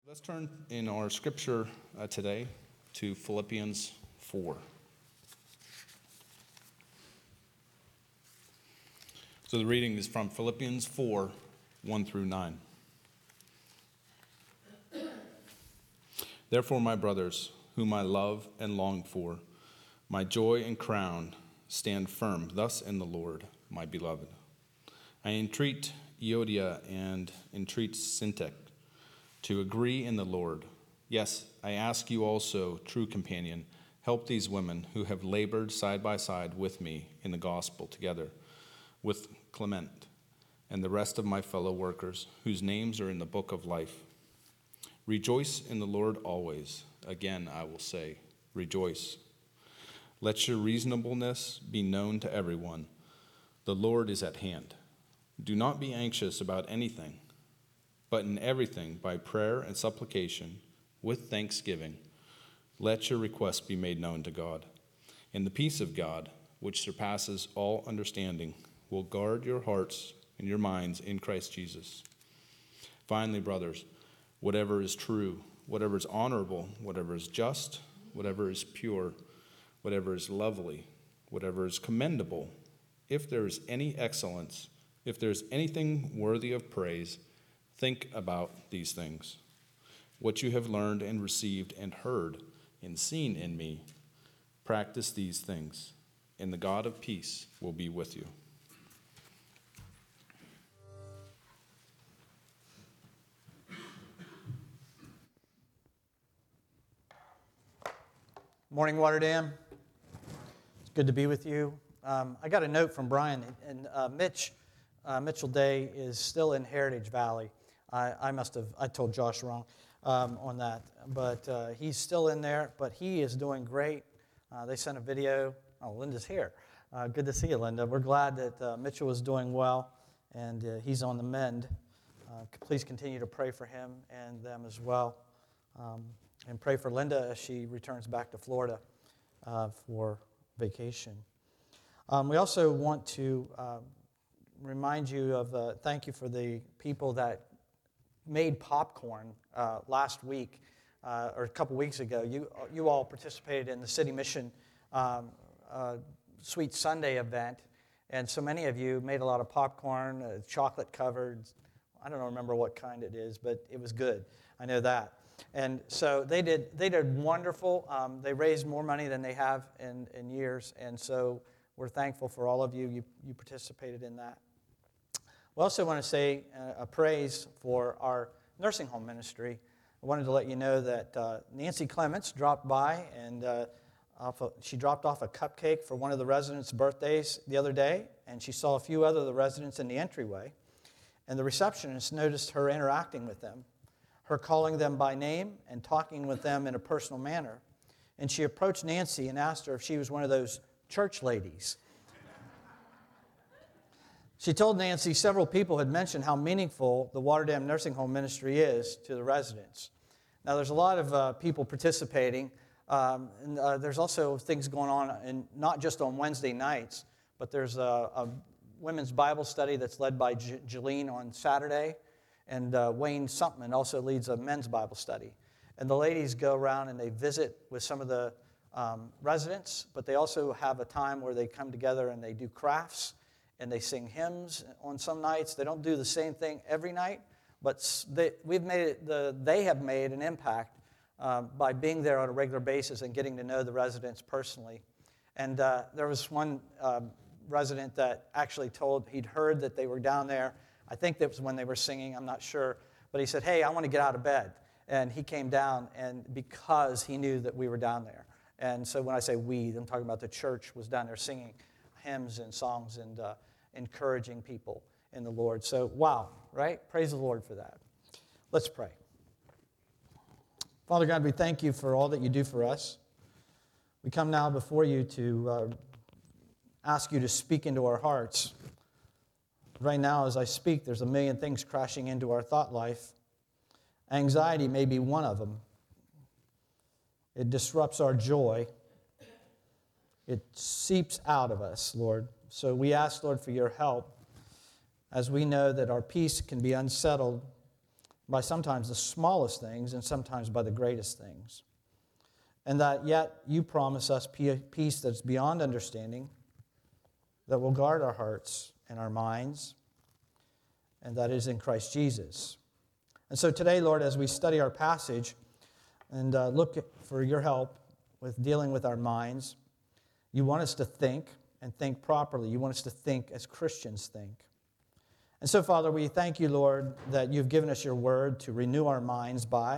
Let's turn in our scripture today to Philippians 4. So the reading is from Philippians 4, 1 through 9. Therefore, my brothers, whom I love and long for, my joy and crown, stand firm thus in the Lord, my beloved. I entreat Euodia and entreat Syntyche to agree in the Lord. Yes, I ask you also, true companion, help these women who have labored side by side with me in the gospel together with Clement and the rest of my fellow workers whose names are in the book of life. Rejoice in the Lord always. Again, I will say, rejoice. Let your reasonableness be known to everyone. The Lord is at hand. Do not be anxious about anything, but in everything, by prayer and supplication, with thanksgiving, let your requests be made known to God. And the peace of God, which surpasses all understanding, will guard your hearts and your minds in Christ Jesus. Finally, brothers, whatever is true, whatever is honorable, whatever is just, whatever is pure, whatever is lovely, whatever is commendable, if there is any excellence, if there is anything worthy of praise, think about these things. What you have learned and received and heard and seen in me, practice these things, and the God of peace will be with you. Morning, Water Dam. It's good to be with you. I got a note from Brian, and Mitchell Day is still in Heritage Valley. I told Josh wrong on that, but he's still in there, but he is doing great. They sent a video. Oh, Linda's here. Good to see you, Linda. We're glad that Mitchell is doing well, and he's on the mend. Please continue to pray for him and them as well. And pray for Linda as she returns back to Florida for vacation. We also want to remind you of thank you for the people that made popcorn last week or a couple weeks ago. You all participated in the City Mission Sweet Sunday event, and so many of you made a lot of popcorn, chocolate covered. I don't remember what kind it is, but it was good. I know that. And so they did wonderful. They raised more money than they have in years, and so we're thankful for all of you. You participated in that. We also want to say a praise for our nursing home ministry. I wanted to let you know that Nancy Clements dropped by, and she dropped off a cupcake for one of the residents' birthdays the other day, and she saw a few other of the residents in the entryway. And the receptionist noticed her interacting with them, her calling them by name and talking with them in a personal manner. And she approached Nancy and asked her if she was one of those church ladies. She told Nancy several people had mentioned how meaningful the Water Dam Nursing Home Ministry is to the residents. Now, there's a lot of people participating, and there's also things going on, and not just on Wednesday nights, but there's a women's Bible study that's led by Jolene on Saturday, and Wayne Sumpman also leads a men's Bible study. And the ladies go around and they visit with some of the residents, but they also have a time where they come together and they do crafts, and they sing hymns on some nights. They don't do the same thing every night, but they have made an impact by being there on a regular basis and getting to know the residents personally. And there was one resident that actually told he'd heard that they were down there. I think that was when they were singing, I'm not sure. But he said, hey, I want to get out of bed. And he came down, and because he knew that we were down there. And so when I say we, I'm talking about the church was down there singing hymns and songs and encouraging people in the Lord. So, wow, right? Praise the Lord for that. Let's pray. Father God, we thank you for all that you do for us. We come now before you to ask you to speak into our hearts. Right now, as I speak, there's a million things crashing into our thought life. Anxiety may be one of them. It disrupts our joy. It seeps out of us, Lord. So we ask, Lord, for your help as we know that our peace can be unsettled by sometimes the smallest things and sometimes by the greatest things. And that yet you promise us peace that's beyond understanding, that will guard our hearts and our minds, and that is in Christ Jesus. And so today, Lord, as we study our passage and look for your help with dealing with our minds, you want us to think and think properly. You want us to think as Christians think. And so, Father, we thank you, Lord, that you've given us your word to renew our minds by,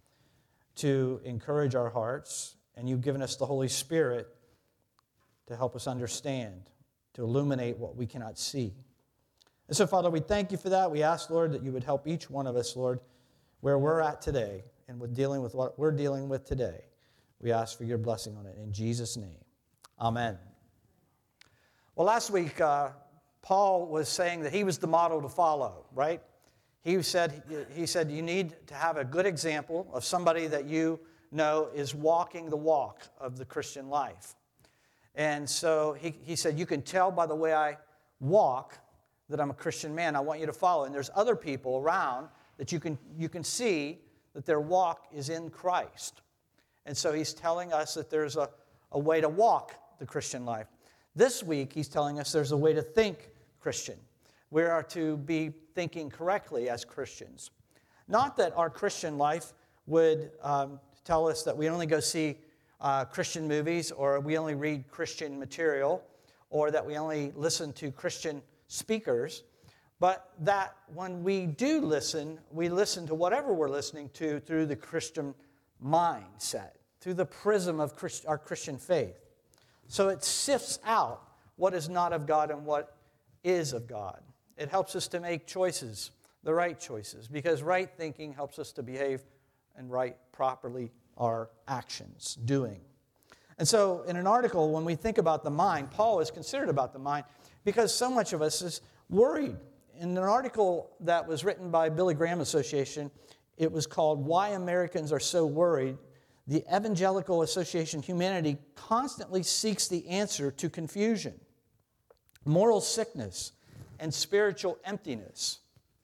to encourage our hearts, and you've given us the Holy Spirit to help us understand, to illuminate what we cannot see. And so, Father, we thank you for that. We ask, Lord, that you would help each one of us, Lord, where we're at today and with dealing with what we're dealing with today. We ask for your blessing on it. In Jesus' name, amen. Well, last week, Paul was saying that he was the model to follow, right? He said you need to have a good example of somebody that you know is walking the walk of the Christian life. And so he said, you can tell by the way I walk that I'm a Christian man. I want you to follow. And there's other people around that you can see that their walk is in Christ. And so he's telling us that there's a way to walk the Christian life. This week, he's telling us there's a way to think Christian. We are to be thinking correctly as Christians. Not that our Christian life would tell us that we only go see Christian movies, or we only read Christian material, or that we only listen to Christian speakers, but that when we do listen, we listen to whatever we're listening to through the Christian mindset, through the prism of our Christian faith. So it sifts out what is not of God and what is of God. It helps us to make choices, the right choices, because right thinking helps us to behave and right properly our actions, doing. And so in an article, when we think about the mind, Paul is considered about the mind because so much of us is worried. In an article that was written by Billy Graham Association, it was called Why Americans Are So Worried. The Evangelical Association Humanity constantly seeks the answer to confusion, moral sickness, and spiritual emptiness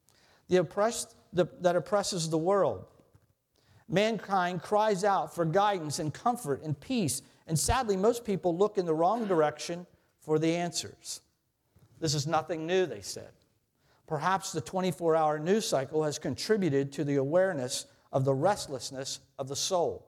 that oppresses the world. Mankind cries out for guidance and comfort and peace, and sadly, most people look in the wrong direction for the answers. This is nothing new, they said. Perhaps the 24-hour news cycle has contributed to the awareness of the restlessness of the soul.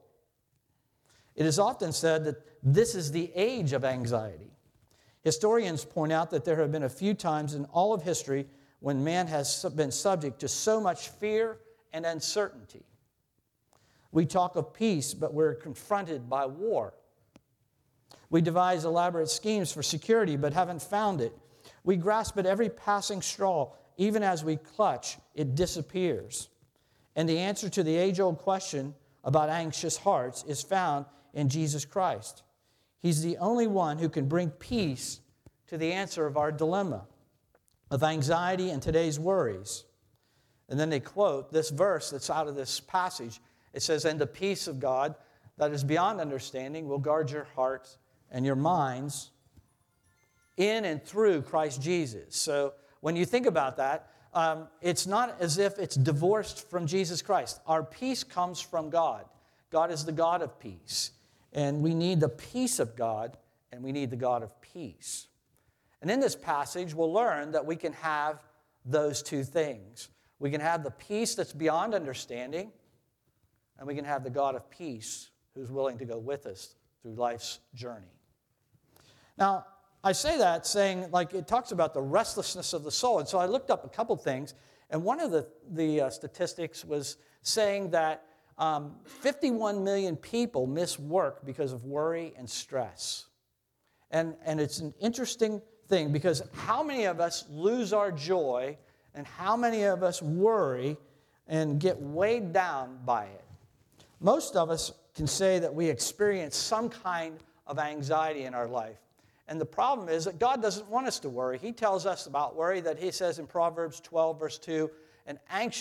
It is often said that this is the age of anxiety. Historians point out that there have been a few times in all of history when man has been subject to so much fear and uncertainty. We talk of peace, but we're confronted by war. We devise elaborate schemes for security, but haven't found it. We grasp at every passing straw. Even as we clutch, it disappears. And the answer to the age-old question about anxious hearts is found in Jesus Christ. He's the only one who can bring peace to the answer of our dilemma of anxiety and today's worries. And then they quote this verse that's out of this passage. It says, "And the peace of God that is beyond understanding will guard your hearts and your minds in and through Christ Jesus." So when you think about that, it's not as if it's divorced from Jesus Christ. Our peace comes from God. God is the God of peace. And we need the peace of God, and we need the God of peace. And in this passage, we'll learn that we can have those two things. We can have the peace that's beyond understanding, and we can have the God of peace who's willing to go with us through life's journey. Now, I say that saying, like, it talks about the restlessness of the soul. And so I looked up a couple things, and one of the statistics was saying that 51 million people miss work because of worry and stress. And it's an interesting thing because how many of us lose our joy and how many of us worry and get weighed down by it? Most of us can say that we experience some kind of anxiety in our life. And the problem is that God doesn't want us to worry. He tells us about worry that he says in Proverbs 12, verse 2, an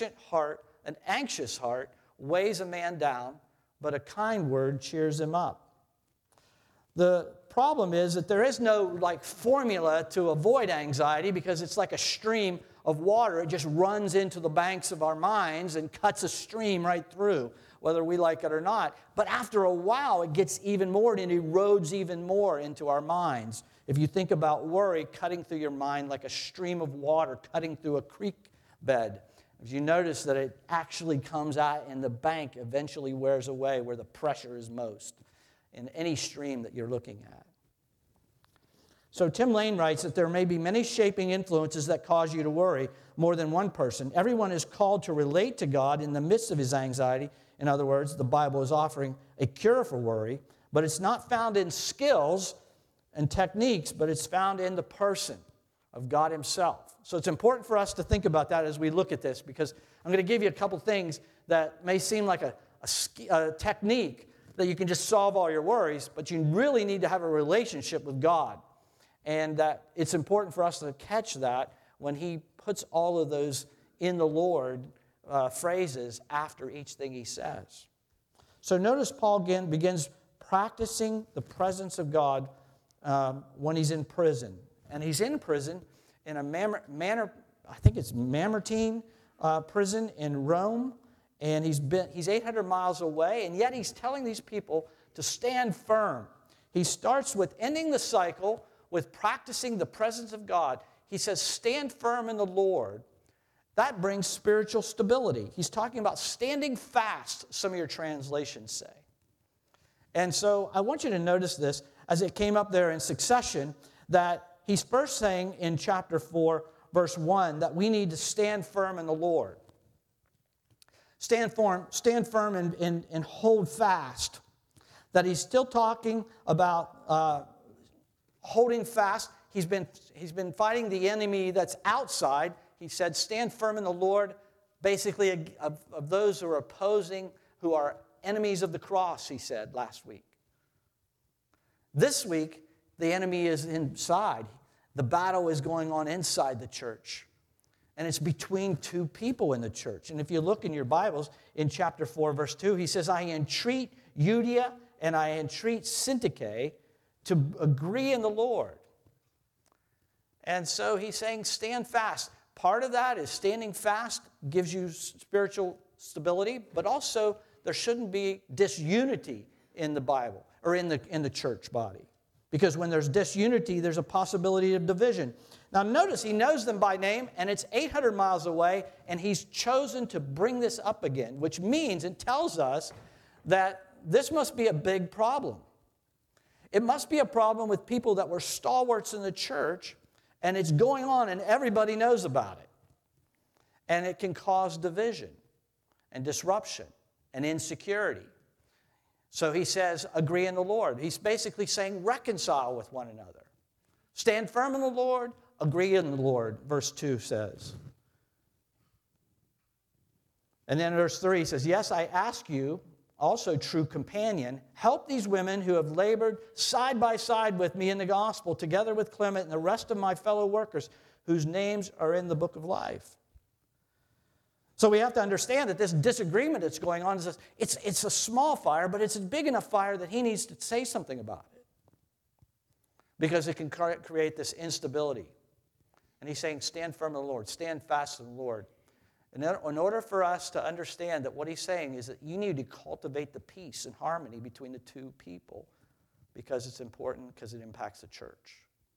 anxious heart weighs a man down, but a kind word cheers him up. The problem is that there is no formula to avoid anxiety, because it's like a stream of water. It just runs into the banks of our minds and cuts a stream right through, whether we like it or not. But after a while, it gets even more and it erodes even more into our minds. If you think about worry cutting through your mind like a stream of water cutting through a creek bed, if you notice that it actually comes out and the bank eventually wears away where the pressure is most in any stream that you're looking at. So Tim Lane writes that there may be many shaping influences that cause you to worry, more than one person. Everyone is called to relate to God in the midst of his anxiety. In other words, the Bible is offering a cure for worry, but it's not found in skills and techniques, but it's found in the person of God himself. So it's important for us to think about that as we look at this, because I'm going to give you a couple things that may seem like a technique that you can just solve all your worries, but you really need to have a relationship with God. And that it's important for us to catch that when he puts all of those in the Lord phrases after each thing he says. So notice Paul again begins practicing the presence of God when he's in prison. And he's in prison in a I think it's Mamertine prison in Rome. And he's 800 miles away, and yet he's telling these people to stand firm. He starts with ending the cycle with practicing the presence of God. He says, stand firm in the Lord. That brings spiritual stability. He's talking about standing fast, some of your translations say. And so I want you to notice this as it came up there in succession, that he's first saying in chapter 4, verse 1, that we need to stand firm in the Lord. Stand firm and hold fast. That he's still talking about holding fast. He's been fighting the enemy that's outside. He said, stand firm in the Lord, basically of those who are opposing, who are enemies of the cross, he said last week. This week, the enemy is inside. The battle is going on inside the church. And it's between two people in the church. And if you look in your Bibles, in chapter 4, verse 2, he says, I entreat Euodia and I entreat Syntyche to agree in the Lord. And so he's saying, stand fast. Part of that is standing fast gives you spiritual stability, but also there shouldn't be disunity in the Bible or in the church body. Because when there's disunity, there's a possibility of division. Now notice, he knows them by name, and it's 800 miles away, and he's chosen to bring this up again, which means it tells us that this must be a big problem. It must be a problem with people that were stalwarts in the church, and it's going on, and everybody knows about it. And it can cause division and disruption and insecurity. So he says, agree in the Lord. He's basically saying, reconcile with one another. Stand firm in the Lord, agree in the Lord, verse 2 says. And then verse 3 says, yes, I ask you, also true companion, help these women who have labored side by side with me in the gospel, together with Clement and the rest of my fellow workers, whose names are in the book of life. So we have to understand that this disagreement that's going on, it's a small fire, but it's a big enough fire that he needs to say something about it. Because it can create this instability. And he's saying, stand firm in the Lord, stand fast in the Lord. And in order for us to understand that what he's saying is that you need to cultivate the peace and harmony between the two people, because it's important, because it impacts the church.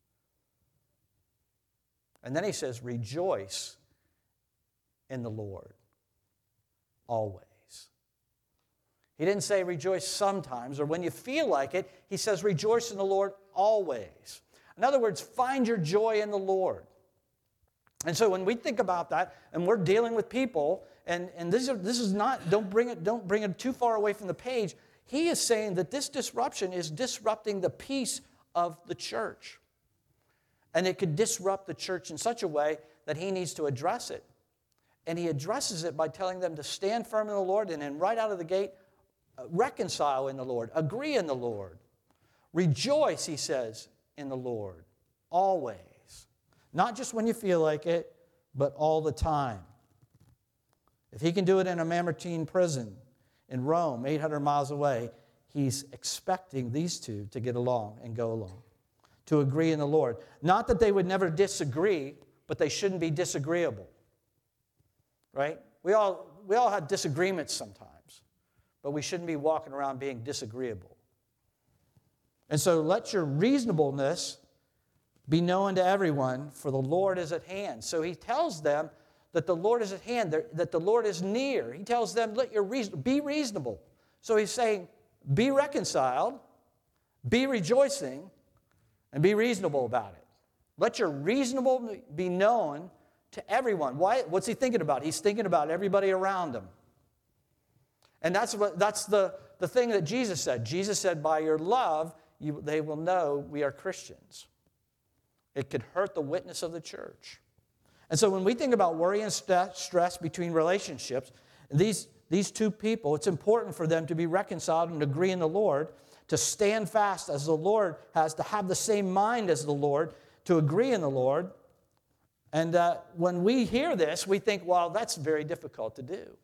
And then he says, rejoice in the Lord always. He didn't say rejoice sometimes or when you feel like it. He says rejoice in the Lord always. In other words, find your joy in the Lord. And so when we think about that, and we're dealing with people, and this is not, don't bring it too far away from the page. He is saying that this disruption is disrupting the peace of the church. And it could disrupt the church in such a way that he needs to address it. And he addresses it by telling them to stand firm in the Lord, and then right out of the gate, reconcile in the Lord, agree in the Lord. Rejoice, he says, in the Lord, always. Not just when you feel like it, but all the time. If he can do it in a Mamertine prison in Rome, 800 miles away, he's expecting these two to get along and go along, to agree in the Lord. Not that they would never disagree, but they shouldn't be disagreeable. Right? We all have disagreements sometimes, but we shouldn't be walking around being disagreeable. And so let your reasonableness be known to everyone, for the Lord is at hand. So he tells them that the Lord is at hand, that the Lord is near. He tells them, be reasonable. So he's saying, be reconciled, be rejoicing, and be reasonable about it. Let your reasonable be known to everyone. Why? What's he thinking about? He's thinking about everybody around him. And that's the thing that Jesus said. Jesus said, by your love, they will know we are Christians. It could hurt the witness of the church. And so when we think about worry and stress between relationships, these two people, it's important for them to be reconciled and agree in the Lord, to stand fast as the Lord has, to have the same mind as the Lord, to agree in the Lord. And when we hear this, we think, well, that's very difficult to do.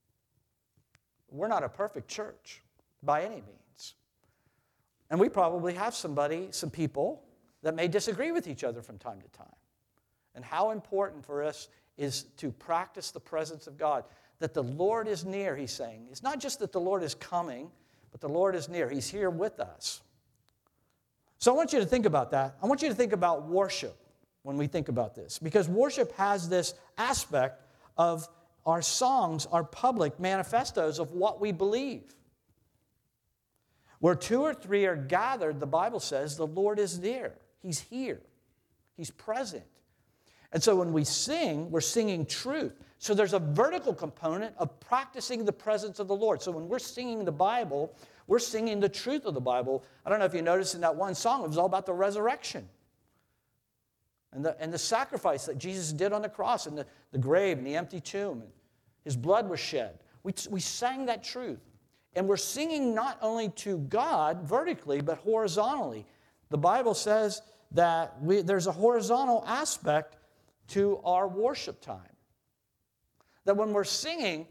We're not a perfect church by any means. And we probably have some people that may disagree with each other from time to time. And how important for us is to practice the presence of God. That the Lord is near, he's saying. It's not just that the Lord is coming, but the Lord is near. He's here with us. So I want you to think about that. I want you to think about worship when we think about this. Because worship has this aspect of our songs, our public manifestos of what we believe. Where two or three are gathered, the Bible says the Lord is near. He's here. He's present. And so when we sing, we're singing truth. So there's a vertical component of practicing the presence of the Lord. So when we're singing the Bible, we're singing the truth of the Bible. I don't know if you noticed in that one song, it was all about the resurrection. And the sacrifice that Jesus did on the cross, and the grave and the empty tomb. And his blood was shed. We sang that truth. And we're singing not only to God vertically, but horizontally. The Bible says that there's a horizontal aspect to our worship time. That when we're singing,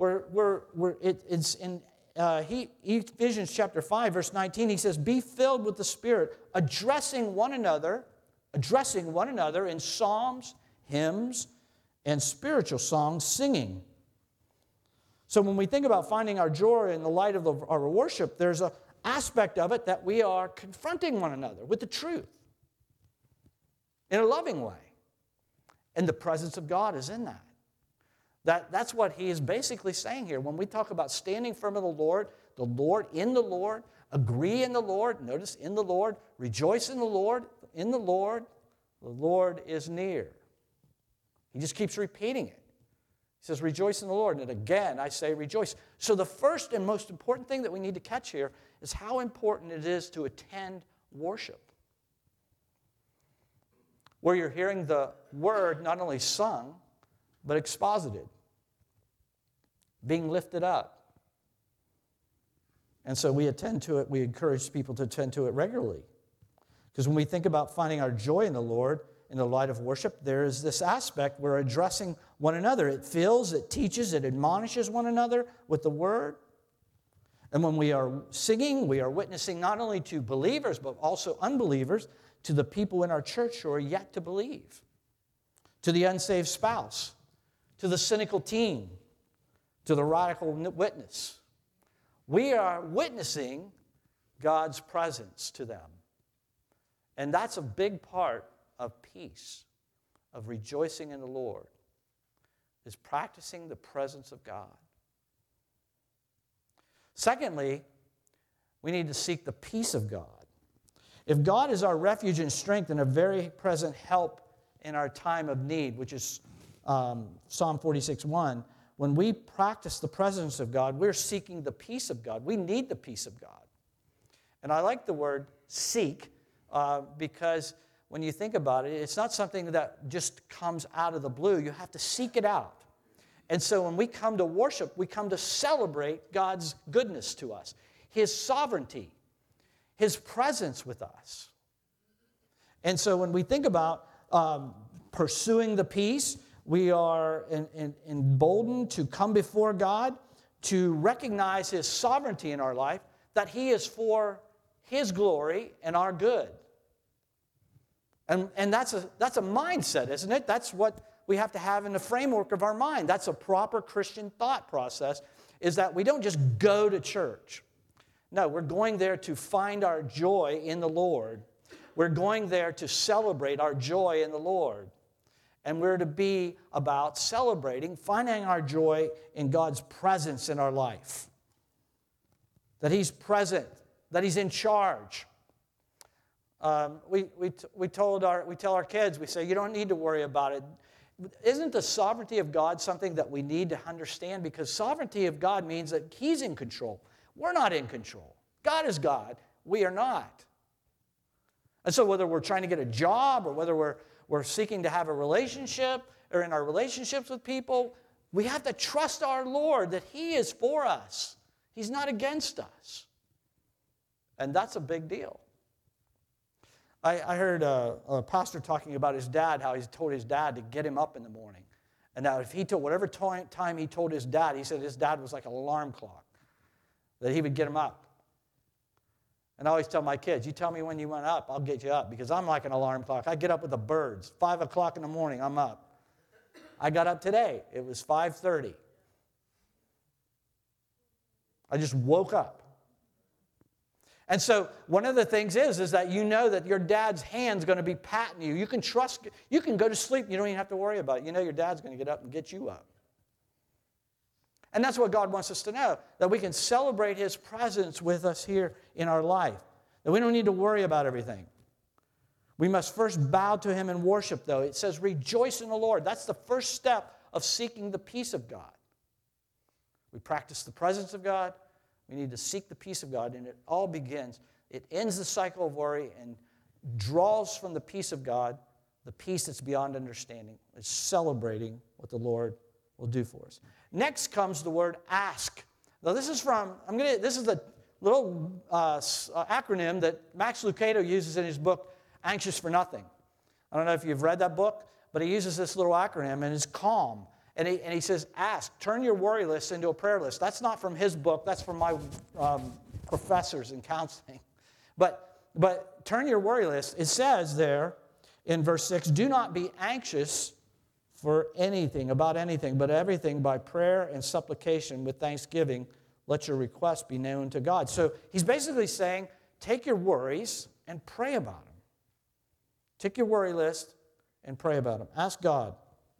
it's in Ephesians chapter 5, verse 19, he says, be filled with the Spirit, addressing one another in psalms, hymns, and spiritual songs, singing. So when we think about finding our joy in the light of our worship, there's an aspect of it that we are confronting one another with the truth in a loving way. And the presence of God is in that. That's what he is basically saying here. When we talk about standing firm in the Lord, in the Lord, agree in the Lord, notice in the Lord, rejoice in the Lord the Lord is near. He just keeps repeating it. He says, rejoice in the Lord. And again, I say rejoice. So the first and most important thing that we need to catch here is how important it is to attend worship. Where you're hearing the word not only sung, but exposited, being lifted up. And so we attend to it. We encourage people to attend to it regularly. Because when we think about finding our joy in the Lord, in the light of worship, there is this aspect we're addressing one another. It fills, it teaches, it admonishes one another with the word. And when we are singing, we are witnessing not only to believers, but also unbelievers, to the people in our church who are yet to believe, to the unsaved spouse, to the cynical teen, to the radical witness. We are witnessing God's presence to them. And that's a big part of peace, of rejoicing in the Lord, is practicing the presence of God. Secondly, we need to seek the peace of God. If God is our refuge and strength and a very present help in our time of need, which is Psalm 46:1, when we practice the presence of God, we're seeking the peace of God. We need the peace of God. And I like the word seek because when you think about it, it's not something that just comes out of the blue. You have to seek it out. And so when we come to worship, we come to celebrate God's goodness to us, his sovereignty, his presence with us. And so when we think about pursuing the peace, we are emboldened to come before God, to recognize his sovereignty in our life, that He is for His glory and our good. And that's a mindset, isn't it? That's what we have to have in the framework of our mind. That's a proper Christian thought process, is that we don't just go to church. No, we're going there to find our joy in the Lord. We're going there to celebrate our joy in the Lord. And we're to be about celebrating, finding our joy in God's presence in our life. That He's present, that He's in charge. We tell our kids, we say, you don't need to worry about it. Isn't the sovereignty of God something that we need to understand? Because sovereignty of God means that He's in control. We're not in control. God is God. We are not. And so whether we're trying to get a job or whether we're seeking to have a relationship or in our relationships with people, we have to trust our Lord that He is for us. He's not against us. And that's a big deal. I heard a pastor talking about his dad, how he told his dad to get him up in the morning. And now if he told whatever time he told his dad, he said his dad was like an alarm clock, that he would get him up. And I always tell my kids, you tell me when you went up, I'll get you up, because I'm like an alarm clock. I get up with the birds. 5 o'clock in the morning, I'm up. I got up today. It was 5:30. I just woke up. And so one of the things is that you know that your dad's hand's going to be patting you. You can trust, you can go to sleep. You don't even have to worry about it. You know your dad's going to get up and get you up. And that's what God wants us to know, that we can celebrate His presence with us here in our life, that we don't need to worry about everything. We must first bow to Him in worship, though. It says, rejoice in the Lord. That's the first step of seeking the peace of God. We practice the presence of God. We need to seek the peace of God, and it all begins. It ends the cycle of worry and draws from the peace of God, the peace that's beyond understanding. It's celebrating what the Lord will do for us. Next comes the word ask. Now this is the little acronym that Max Lucado uses in his book, Anxious for Nothing. I don't know if you've read that book, but he uses this little acronym, and it's CALM. And he says, ask, turn your worry list into a prayer list. That's not from his book. That's from my professors in counseling. But turn your worry list. It says there in verse 6, do not be anxious for anything, about anything, but everything by prayer and supplication with thanksgiving, let your requests be known to God. So he's basically saying, take your worries and pray about them. Take your worry list and pray about them. Ask God.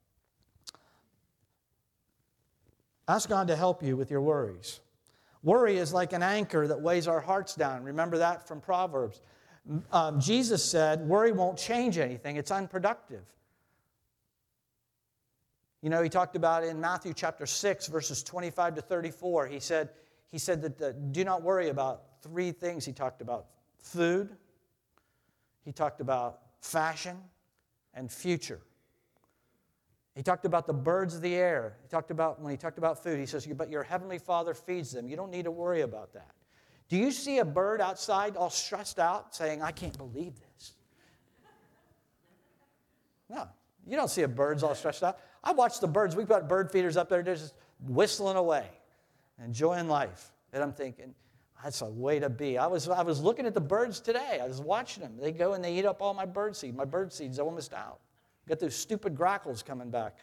Ask God to help you with your worries. Worry is like an anchor that weighs our hearts down. Remember that from Proverbs. Jesus said, worry won't change anything. It's unproductive. You know, he talked about in Matthew chapter 6, verses 25 to 34, he said that do not worry about 3 things he talked about. Food, he talked about fashion, and future. He talked about the birds of the air. When he talked about food, he says, but your heavenly Father feeds them. You don't need to worry about that. Do you see a bird outside all stressed out saying, I can't believe this? No, you don't see a bird all stressed out. I watch the birds. We've got bird feeders up there. They're just whistling away, enjoying life. And I'm thinking, that's a way to be. I was looking at the birds today. I was watching them. They go and they eat up all my bird seed. My bird seed's almost out. Got those stupid grackles coming back.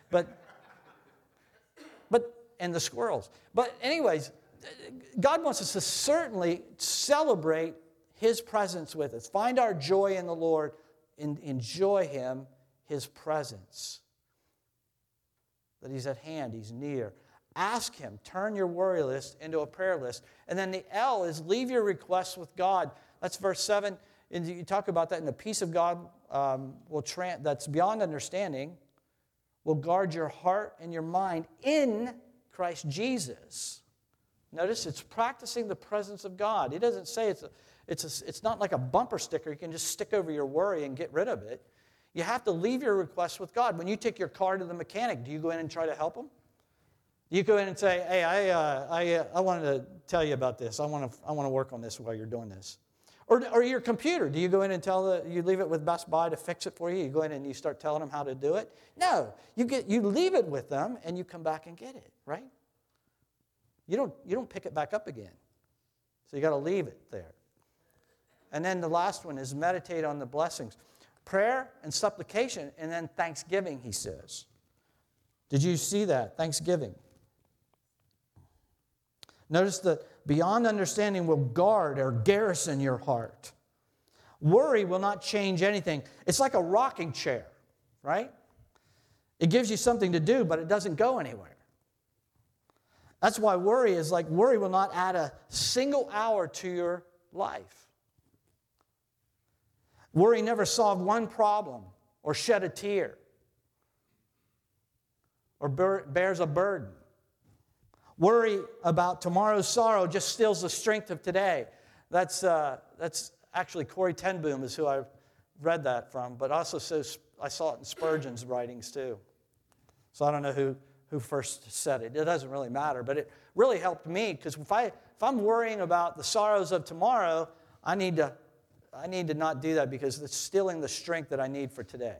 And the squirrels. But anyways, God wants us to certainly celebrate His presence with us. Find our joy in the Lord and enjoy Him, His presence. That He's at hand, He's near. Ask Him. Turn your worry list into a prayer list. And then the L is leave your requests with God. That's verse 7. And you talk about that, and the peace of God that's beyond understanding will guard your heart and your mind in Christ Jesus. Notice it's practicing the presence of God. He doesn't say it's not like a bumper sticker you can just stick over your worry and get rid of it. You have to leave your requests with God. When you take your car to the mechanic, do you go in and try to help him? Do you go in and say, hey, I wanted to tell you about this. I want to work on this while you're doing this. Or your computer, do you go in and you leave it with Best Buy to fix it for you? You go in and you start telling them how to do it? No, you leave it with them and you come back and get it, right? You don't pick it back up again. So you got to leave it there. And then the last one is meditate on the blessings. Prayer and supplication, and then thanksgiving, he says. Did you see that? Thanksgiving. Notice that beyond understanding will guard or garrison your heart. Worry will not change anything. It's like a rocking chair, right? It gives you something to do, but it doesn't go anywhere. That's why worry will not add a single hour to your life. Worry never solved one problem or shed a tear or bears a burden. Worry about tomorrow's sorrow just steals the strength of today. That's actually Corrie ten Boom is who I read that from, but also I saw it in Spurgeon's writings too. So I don't know who first said it. It doesn't really matter, but it really helped me because if I'm worrying about the sorrows of tomorrow, I need to not do that because it's stealing the strength that I need for today.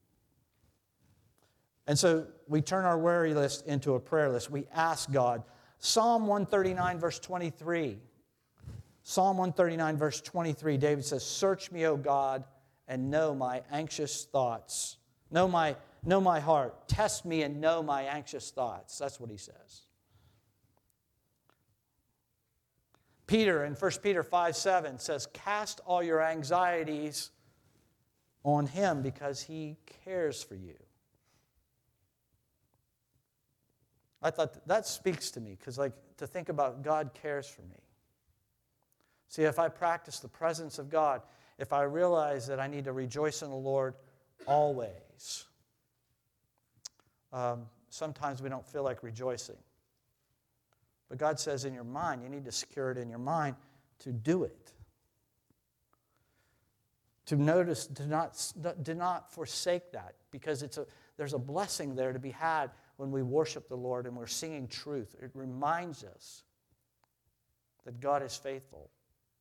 And so we turn our worry list into a prayer list. We ask God. Psalm 139, verse 23. Psalm 139, verse 23, David says, "Search me, O God, and know my anxious thoughts. Know my heart. Test me and know my anxious thoughts." That's what he says. Peter in 1 Peter 5:7 says, "Cast all your anxieties on him because he cares for you." I thought that speaks to me because to think about God cares for me. See, if I practice the presence of God, if I realize that I need to rejoice in the Lord always, sometimes we don't feel like rejoicing. But God says in your mind, you need to secure it in your mind to do it. To notice, do not forsake that because there's a blessing there to be had when we worship the Lord and we're singing truth. It reminds us that God is faithful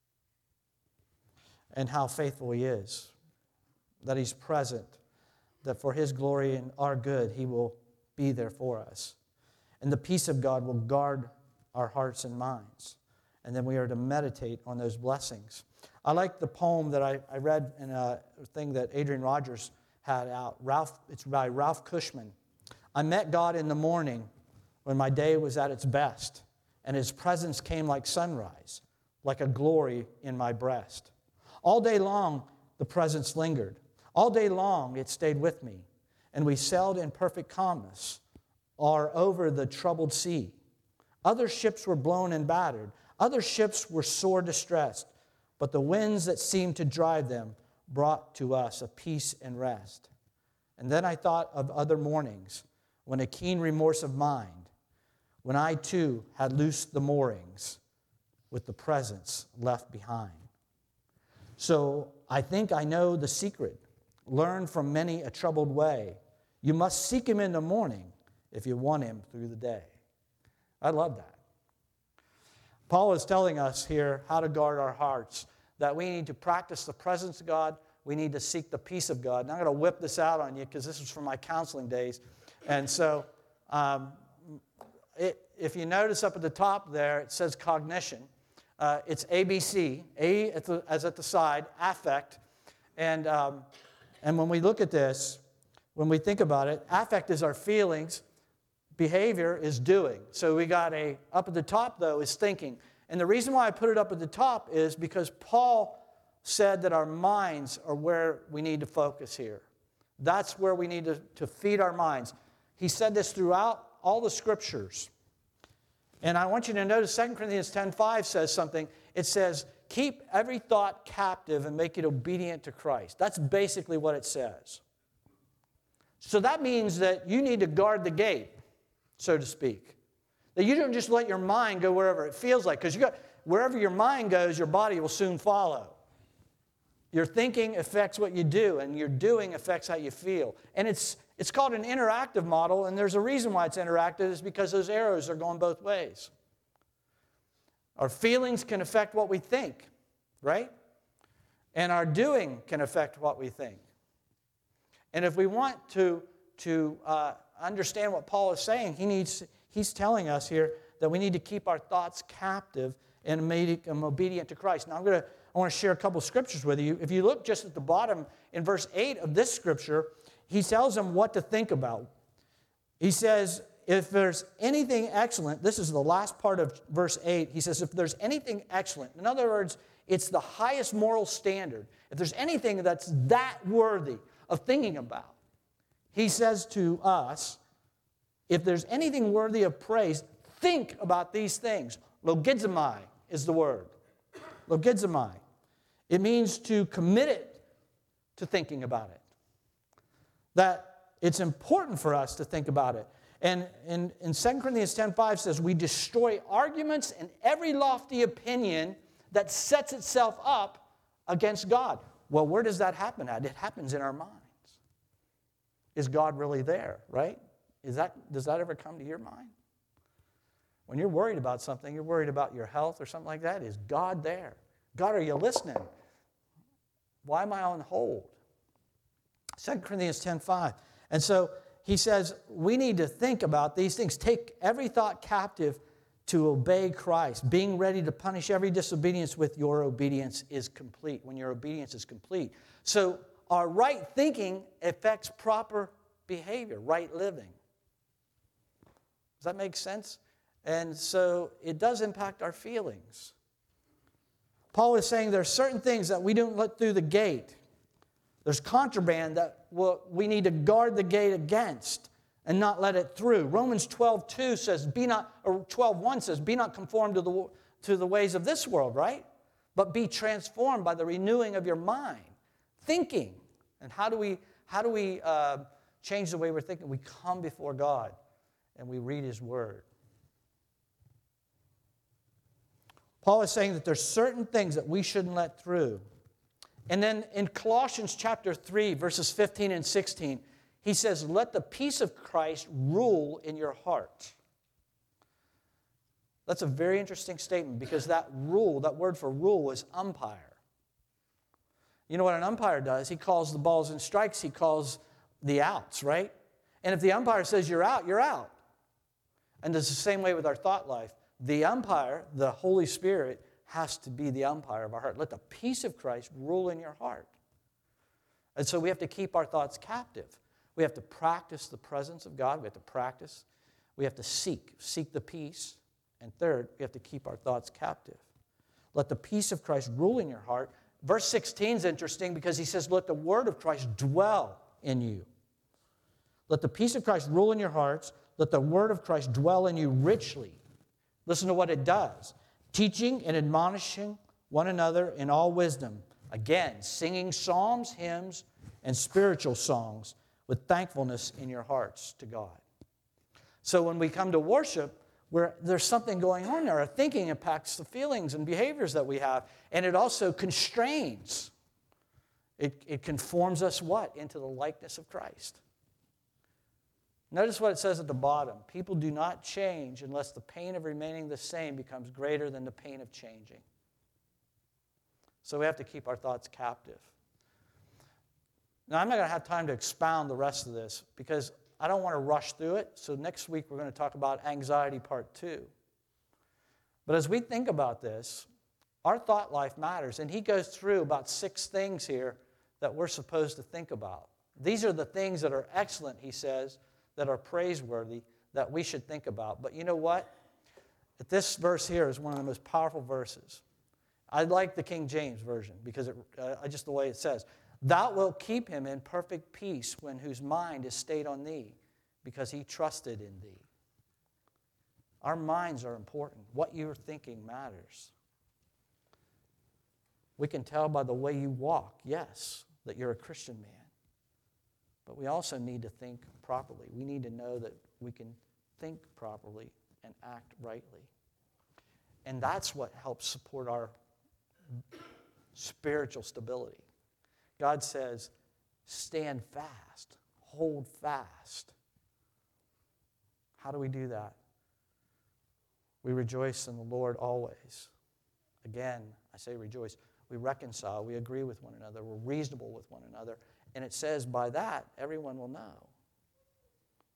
and how faithful He is, that He's present, that for His glory and our good, He will be there for us. And the peace of God will guard our hearts and minds. And then we are to meditate on those blessings. I like the poem that I read in a thing that Adrian Rogers had out. It's by Ralph Cushman. "I met God in the morning when my day was at its best, and His presence came like sunrise, like a glory in my breast. All day long, the presence lingered. All day long, it stayed with me, and we sailed in perfect calmness or over the troubled sea. Other ships were blown and battered. Other ships were sore distressed, but the winds that seemed to drive them brought to us a peace and rest. And then I thought of other mornings, when a keen remorse of mind, when I too had loosed the moorings with the presence left behind. So I think I know the secret, learned from many a troubled way. You must seek Him in the morning if you want Him through the day." I love that. Paul is telling us here how to guard our hearts, that we need to practice the presence of God. We need to seek the peace of God. And I'm going to whip this out on you because this was from my counseling days. And so if you notice up at the top there, it says cognition. It's ABC, A as at the side, affect. And when we look at this, when we think about it, affect is our feelings. Behavior is doing. So we got up at the top, though, is thinking. And the reason why I put it up at the top is because Paul said that our minds are where we need to focus here. That's where we need to feed our minds. He said this throughout all the Scriptures. And I want you to notice 2 Corinthians 10:5 says something. It says, "Keep every thought captive and make it obedient to Christ." That's basically what it says. So that means that you need to guard the gate, so to speak. That you don't just let your mind go wherever it feels like, because wherever your mind goes, your body will soon follow. Your thinking affects what you do, and your doing affects how you feel. And it's called an interactive model, and there's a reason why it's interactive, is because those arrows are going both ways. Our feelings can affect what we think, right? And our doing can affect what we think. And if we want to understand what Paul is saying, he's telling us here that we need to keep our thoughts captive and make them obedient to Christ. Now I want to share a couple scriptures with you. If you look just at the bottom in verse 8 of this scripture, he tells them what to think about. He says, if there's anything excellent, this is the last part of verse 8. He says, if there's anything excellent, in other words, it's the highest moral standard. If there's anything that's that worthy of thinking about, he says to us, if there's anything worthy of praise, think about these things. Logizomai is the word. Logizomai. It means to commit it to thinking about it. That it's important for us to think about it. And in 2 Corinthians 10:5 says, we destroy arguments and every lofty opinion that sets itself up against God. Well, where does that happen at? It happens in our minds. Is God really there, right? Does that ever come to your mind? When you're worried about something, you're worried about your health or something like that, is God there? God, are you listening? Why am I on hold? 2 Corinthians 10:5. And so he says, we need to think about these things. Take every thought captive to obey Christ, being ready to punish every disobedience with your obedience is complete, when your obedience is complete. So our right thinking affects proper behavior, right living. Does that make sense? And so it does impact our feelings. Paul is saying there are certain things that we don't let through the gate. There's contraband that we need to guard the gate against and not let it through. Romans 12:2 says, 12:1 says, be not conformed to the ways of this world, right? But be transformed by the renewing of your mind. Thinking. And how do we change the way we're thinking? We come before God and we read His Word. Paul is saying that there's certain things that we shouldn't let through. And then in Colossians chapter 3, verses 15 and 16, he says, let the peace of Christ rule in your heart. That's a very interesting statement because that word for rule is umpire. You know what an umpire does? He calls the balls and strikes. He calls the outs, right? And if the umpire says you're out, you're out. And it's the same way with our thought life. The umpire, the Holy Spirit, has to be the umpire of our heart. Let the peace of Christ rule in your heart. And so we have to keep our thoughts captive. We have to practice the presence of God. We have to practice. We have to seek the peace. And third, we have to keep our thoughts captive. Let the peace of Christ rule in your heart. Verse 16 is interesting because he says, let the word of Christ dwell in you. Let the peace of Christ rule in your hearts. Let the word of Christ dwell in you richly. Listen to what it does. Teaching and admonishing one another in all wisdom. Again, singing psalms, hymns, and spiritual songs with thankfulness in your hearts to God. So when we come to worship, there's something going on there. Our thinking impacts the feelings and behaviors that we have. And it also constrains. It conforms us what? Into the likeness of Christ. Notice what it says at the bottom. People do not change unless the pain of remaining the same becomes greater than the pain of changing. So we have to keep our thoughts captive. Now, I'm not going to have time to expound the rest of this because I don't want to rush through it. So next week we're going to talk about anxiety part 2. But as we think about this, our thought life matters. And he goes through about 6 things here that we're supposed to think about. These are the things that are excellent, he says, that are praiseworthy, that we should think about. But you know what? This verse here is one of the most powerful verses. I like the King James Version because just the way it says, thou wilt keep him in perfect peace whose mind is stayed on thee, because he trusted in thee. Our minds are important. What you're thinking matters. We can tell by the way you walk, yes, that you're a Christian man. But we also need to think properly. We need to know that we can think properly and act rightly. And that's what helps support our spiritual stability. God says, stand fast, hold fast. How do we do that? We rejoice in the Lord always. Again, I say rejoice. We reconcile, we agree with one another, we're reasonable with one another. And it says, by that, everyone will know.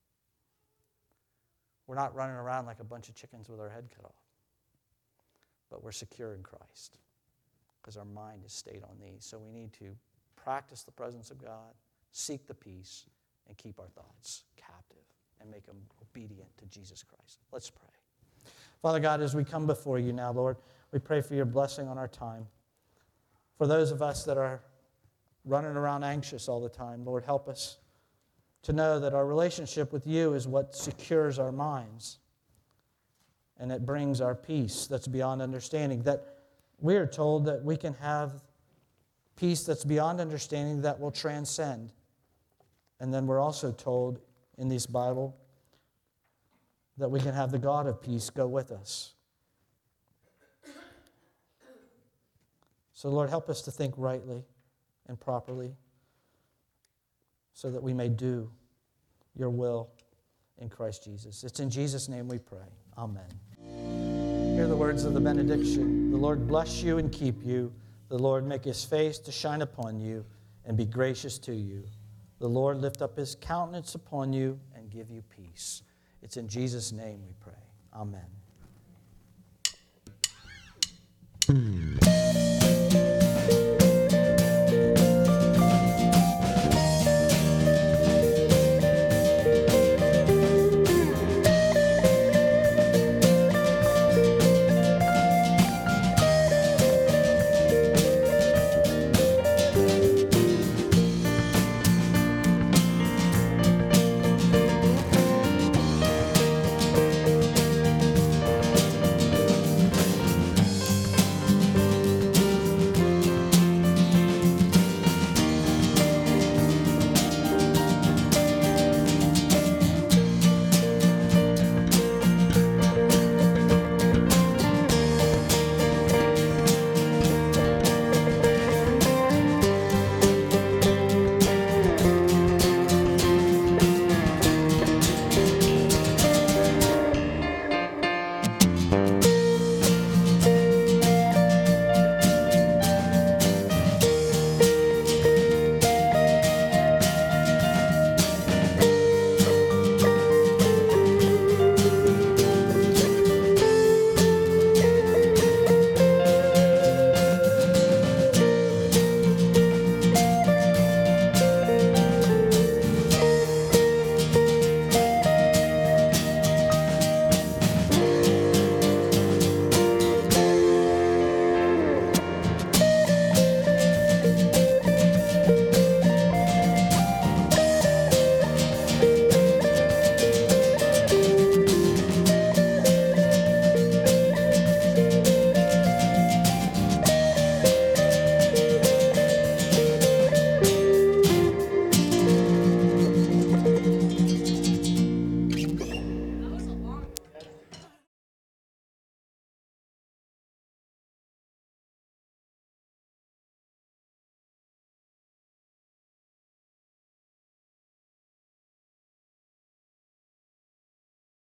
We're not running around like a bunch of chickens with our head cut off. but we're secure in Christ because our mind is stayed on these. So we need to practice the presence of God, seek the peace, and keep our thoughts captive and make them obedient to Jesus Christ. Let's pray. Father God, as we come before you now, Lord, we pray for your blessing on our time. For those of us that are running around anxious all the time, Lord, help us to know that our relationship with you is what secures our minds and it brings our peace that's beyond understanding. That we are told that we can have peace that's beyond understanding that will transcend. And then we're also told in this Bible that we can have the God of peace go with us. So, Lord, help us to think rightly and properly so that we may do your will in Christ Jesus. It's in Jesus' name we pray. Amen. Hear the words of the benediction. The Lord bless you and keep you. The Lord make his face to shine upon you and be gracious to you. The Lord lift up his countenance upon you and give you peace. It's in Jesus' name we pray. Amen.